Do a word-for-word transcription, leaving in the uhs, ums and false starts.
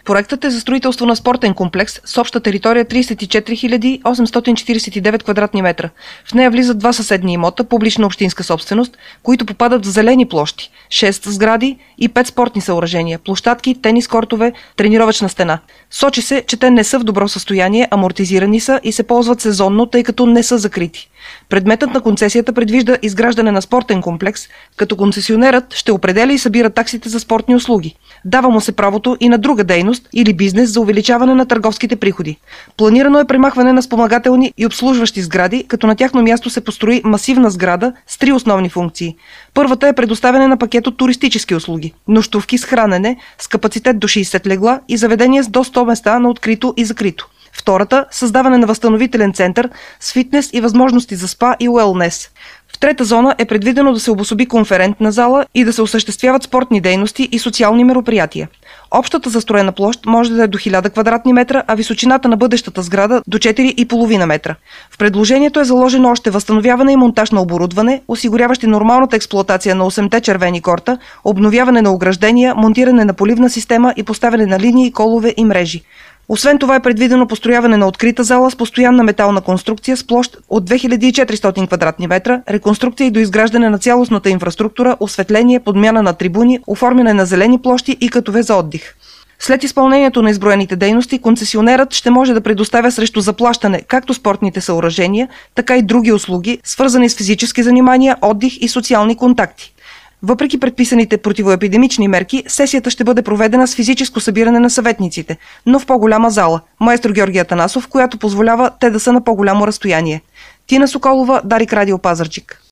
Проектът е за строителство на спортен комплекс с обща територия тридесет и четири хиляди осемстотин четиридесет и девет квадратни метра. В нея влизат два съседни имота, публична общинска собственост, които попадат в зелени площи, шест сгради и пет спортни съоръжения, площадки, тенис кортове, тренировъчна стена. Сочи се, че те не са в добро състояние, амортизирани са и се ползват сезонно, тъй като не са закрити. Предметът на концесията предвижда изграждане на спортен комплекс, като концесионерът ще определя и събира таксите за спортни услуги. Дава му се правото и на друга дейност или бизнес за увеличаване на търговските приходи. Планирано е премахване на спомагателни и обслужващи сгради, като на тяхно място се построи масивна сграда с три основни функции. Първата е предоставяне на пакет от туристически услуги, нощувки с хранене с капацитет до шейсет легла и заведения с до сто места на открито и закрито. Втората – създаване на възстановителен център с фитнес и възможности за спа и уелнес. В трета зона е предвидено да се обособи конферентна зала и да се осъществяват спортни дейности и социални мероприятия. Общата застроена площ може да е до хиляда квадратни метра, а височината на бъдещата сграда до четири и половина метра. В предложението е заложено още възстановяване и монтаж на оборудване, осигуряващи нормалната експлоатация на осемте червени корта, обновяване на ограждения, монтиране на поливна система и поставяне на линии, колове и мрежи. Освен това е предвидено построяване на открита зала с постоянна метална конструкция с площ от две хиляди и четиристотин квадратни метра, реконструкция и доизграждане на цялостната инфраструктура, осветление, подмяна на трибуни, оформяне на зелени площи и катове за отдих. След изпълнението на изброените дейности, концесионерът ще може да предоставя срещу заплащане както спортните съоръжения, така и други услуги, свързани с физически занимания, отдих и социални контакти. Въпреки предписаните противоепидемични мерки, сесията ще бъде проведена с физическо събиране на съветниците, но в по-голяма зала, маестро Георги Атанасов, която позволява те да са на по-голямо разстояние. Тина Соколова, Дарик Радио Пазарджик.